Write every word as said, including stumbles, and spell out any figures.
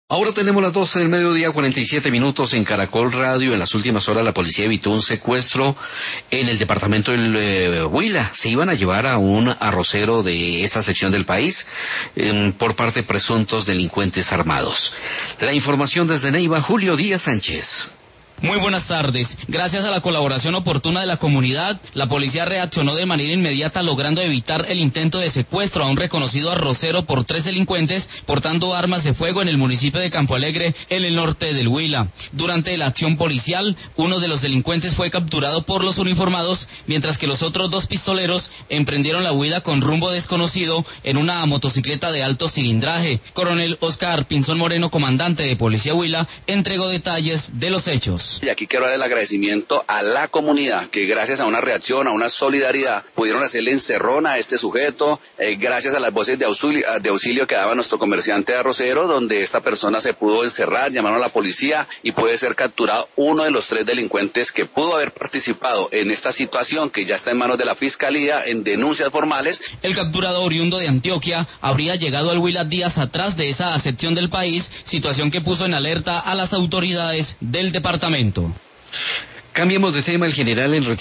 Ahora tenemos las doce del mediodía, cuarenta y siete minutos en Caracol Radio. En las últimas horas la policía evitó un secuestro en el departamento del eh, Huila. Se iban a llevar a un arrocero de esa sección del país eh, por parte de presuntos delincuentes armados. La información desde Neiva, Julio Díaz Sánchez. Muy buenas tardes. Gracias a la colaboración oportuna de la comunidad, la policía reaccionó de manera inmediata, logrando evitar el intento de secuestro a un reconocido arrocero por tres delincuentes portando armas de fuego en el municipio de Campo Alegre, en el norte del Huila. Durante la acción policial, uno de los delincuentes fue capturado por los uniformados, mientras que los otros dos pistoleros emprendieron la huida con rumbo desconocido en una motocicleta de alto cilindraje. Coronel Oscar Pinzón Moreno, comandante de Policía Huila, entregó detalles de los hechos. Y aquí quiero dar el agradecimiento a la comunidad, que gracias a una reacción, a una solidaridad, pudieron hacerle encerrona a este sujeto, eh, gracias a las voces de auxilio, de auxilio que daba nuestro comerciante arrocero, donde esta persona se pudo encerrar, llamaron a la policía y puede ser capturado uno de los tres delincuentes que pudo haber participado en esta situación, que ya está en manos de la Fiscalía en denuncias formales. El capturado, oriundo de Antioquia, habría llegado al Huila días atrás de esa sección del país, situación que puso en alerta a las autoridades del departamento. Cambiemos de tema. El general en